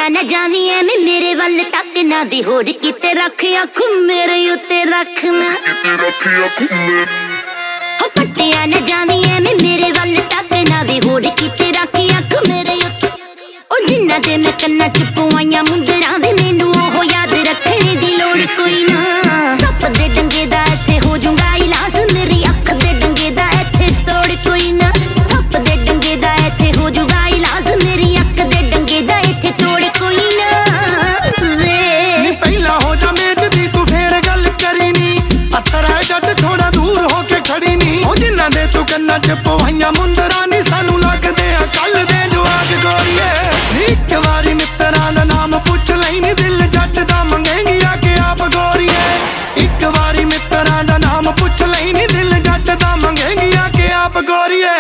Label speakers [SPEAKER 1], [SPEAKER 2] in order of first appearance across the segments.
[SPEAKER 1] पट्टिया न जावी एवें मेरे वल तक ना दी होर किते रख अख मेरे उत्ते रखना पट्टिया न जावी एवें मेरे वल तक ना दी होर किते रख अख मेरे उत्ते ओ जिन्ना दे मैं कन्ना च पवाइयां मुंदरां वे मैनू ओह याद रखने दी लोड़ कोई ना धप दे डंगे दा इत्थे हो जूंगा इलाज मेरी अख दे डंगे दा इत्थे तोड़ कोई ना धप दे डंगे दा इत्थे हो जूंगा इलाज मेरी अख दे डंगे दा इत्थे तोड़ कोई ना वे
[SPEAKER 2] पहला हो जा मेज दी तू फेर गल करी नी अतरा जट थोड़ा दूर होके खड़ी नी ओ जिन्ना दे तू कन्ना च पवाइयां मुंदरां नी सानू लगदे आ कल दे जवाक गोरीए एक वारी मित्तरां दा नाम पुछ लई नी दिल जट दा मंगेंगी आके आप गोरीए एक वारी मित्तरां दा नाम पुछ लई नी दिल जट दा मंगेंगी आके आप गोरीए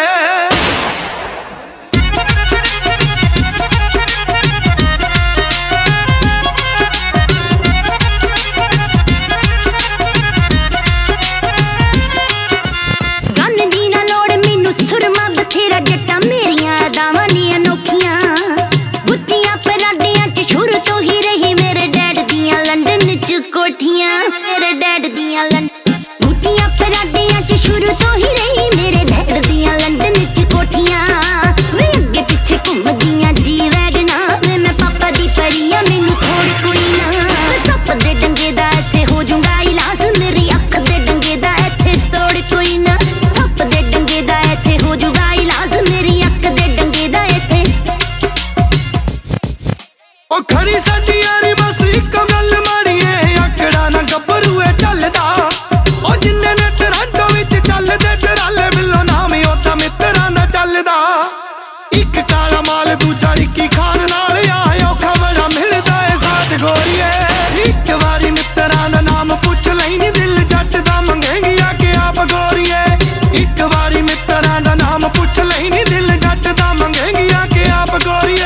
[SPEAKER 1] मेरे डैड दियां बूटियां पराडियां च शुरू तो ही रही मेरे डैड दियां लंदन च कोठियां वे अगे पिछे घूमदियां जी वैगना वे मैं पापा दी परियां मैनू थोड़ कोई ना धप दे डंगे दा इत्थे हो जूंगा इलाज मेरी अख दे डंगे दा इत्थे तोड़ कोई ना धप दे डंगे दा इत्थे हो जूंगा इलाज मेरी अख दे डंगे दा इत्थे
[SPEAKER 2] ओ खरी साडी यारी बस इक गल माड़ीए आकड़ा ना गब्बरूए चलदा ओ जिन्ने ने टोरंटो विच चलदे टराले बिल्लो नाम ओदा मित्तरां दा चलदा इक काला माल दूजा रिक्की खान नाल आयो खबरा मिलदा ए साथ गोरीए इक वारी मित्तरां दा नाम पुछ लई नी दिल जट दा मंगेंगी आके आप गोरीए इक वारी मित्तरां दा नाम पुछ लई नी दिल जट दा मंगेंगी आके आप गोरीए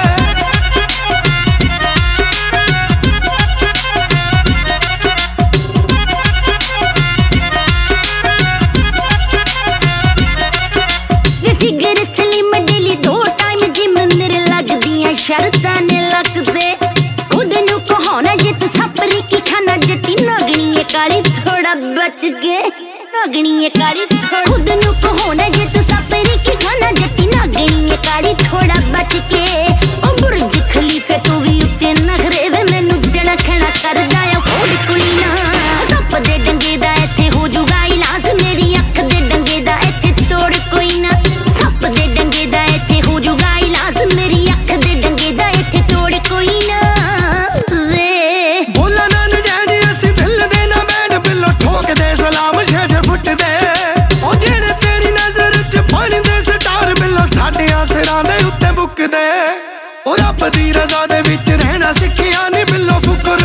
[SPEAKER 1] शरतां ने लगदे खुद नू कहाना जे तू सपरी की खाना जट्टी नगनी है काली थोड़ा बच के नगनी है काली खुद नू कहाना जे तू सपरी की खाना जट्टी नगनी है काली थोड़ा बच के ओ बुर्ज खलीफे तू भी उत्ते नखरे वे मैनू जड़ा खड़ा कर जाया होड़ कोई ना धप दे डंगे दा इत्थे हो जूगा इलाज मेरी अख दे डंगे दा इत्थे तोड़ कोई ना धप दे डंगे दा इत्थे हो जूगा इलाज मेरी अख दे डंगे दा इत्थे तोड़ कोई ना वे
[SPEAKER 2] बोला ना नजैनी असी दिल दे ना बैठ बिल्लो ठोक दे सलाम छे फुट दे ओ जेड़े तेरी नजर च बन दे स्टार बिल्लो साडे सिरां दे उत्ते बुक दे ओ रब दी रज़ा दे विच रहना सिक्खिया नी बिल्लो फुकर